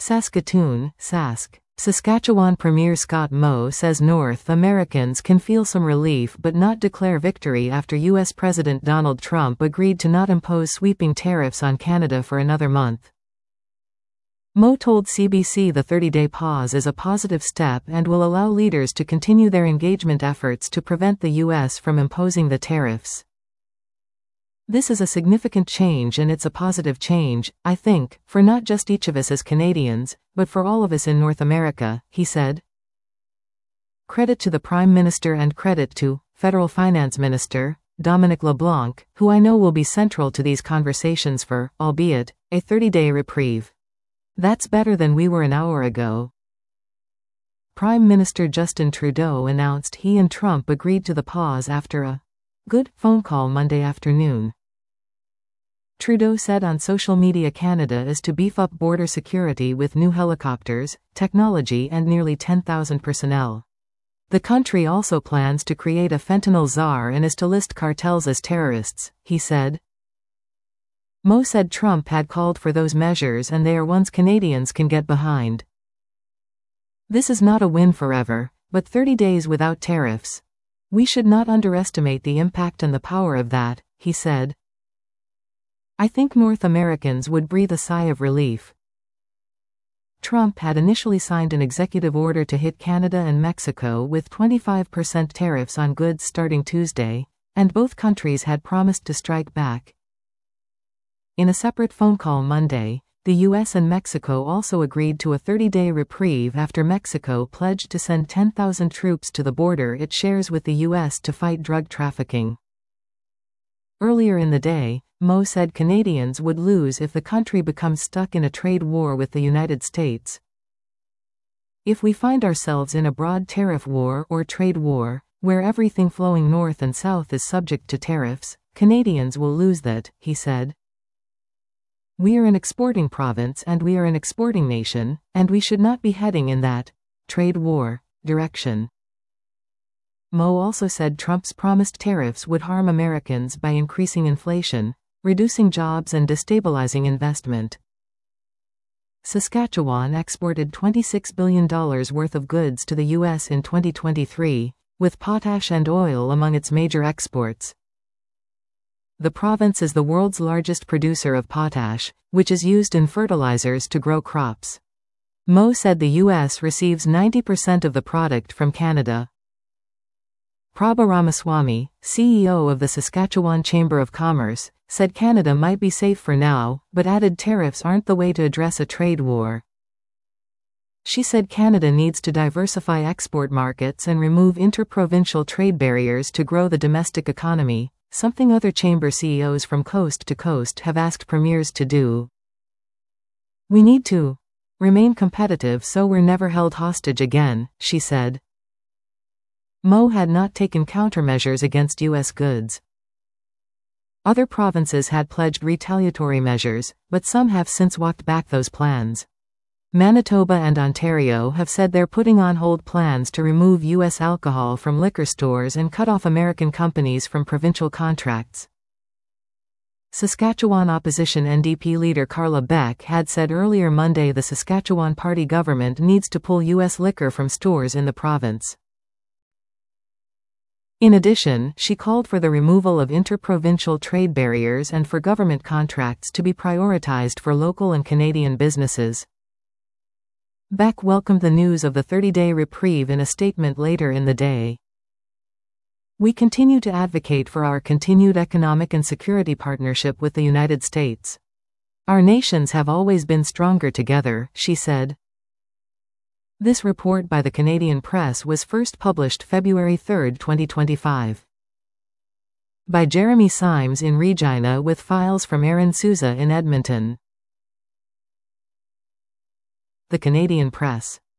Saskatoon, Sask. Saskatchewan Premier Scott Moe says North Americans can feel some relief but not declare victory after U.S. President Donald Trump agreed to not impose sweeping tariffs on Canada for another month. Moe told CBC the 30-day pause is a positive step and will allow leaders to continue their engagement efforts to prevent the U.S. from imposing the tariffs. This is a significant change, and it's a positive change, I think, for not just each of us as Canadians, but for all of us in North America, he said. Credit to the Prime Minister and credit to Federal Finance Minister Dominic LeBlanc, who I know will be central to these conversations for, albeit, a 30-day reprieve. That's better than we were an hour ago. Prime Minister Justin Trudeau announced he and Trump agreed to the pause after a good phone call Monday afternoon. Trudeau said on social media Canada is to beef up border security with new helicopters, technology and nearly 10,000 personnel. The country also plans to create a fentanyl czar and is to list cartels as terrorists, he said. Moe said Trump had called for those measures and they are ones Canadians can get behind. This is not a win forever, but 30 days without tariffs. We should not underestimate the impact and the power of that, he said. I think North Americans would breathe a sigh of relief. Trump had initially signed an executive order to hit Canada and Mexico with 25% tariffs on goods starting Tuesday, and both countries had promised to strike back. In a separate phone call Monday, the U.S. and Mexico also agreed to a 30-day reprieve after Mexico pledged to send 10,000 troops to the border it shares with the U.S. to fight drug trafficking. Earlier in the day, Moe said Canadians would lose if the country becomes stuck in a trade war with the United States. If we find ourselves in a broad tariff war or trade war, where everything flowing north and south is subject to tariffs, Canadians will lose that, he said. We are an exporting province and we are an exporting nation, and we should not be heading in that trade war direction. Moe also said Trump's promised tariffs would harm Americans by increasing inflation, reducing jobs and destabilizing investment. Saskatchewan exported $26 billion worth of goods to the U.S. in 2023, with potash and oil among its major exports. The province is the world's largest producer of potash, which is used in fertilizers to grow crops. Moe said the U.S. receives 90% of the product from Canada. Prabha Ramaswamy, CEO of the Saskatchewan Chamber of Commerce, said Canada might be safe for now, but added tariffs aren't the way to address a trade war. She said Canada needs to diversify export markets and remove interprovincial trade barriers to grow the domestic economy, something other chamber CEOs from coast to coast have asked premiers to do. We need to remain competitive so we're never held hostage again, she said. Moe had not taken countermeasures against U.S. goods. Other provinces had pledged retaliatory measures, but some have since walked back those plans. Manitoba and Ontario have said they're putting on hold plans to remove U.S. alcohol from liquor stores and cut off American companies from provincial contracts. Saskatchewan opposition NDP leader Carla Beck had said earlier Monday the Saskatchewan party government needs to pull U.S. liquor from stores in the province. In addition, she called for the removal of interprovincial trade barriers and for government contracts to be prioritized for local and Canadian businesses. Beck welcomed the news of the 30-day reprieve in a statement later in the day. We continue to advocate for our continued economic and security partnership with the United States. Our nations have always been stronger together, she said. This report by the Canadian Press was first published February 3, 2025. By Jeremy Symes in Regina with files from Aaron Souza in Edmonton. The Canadian Press.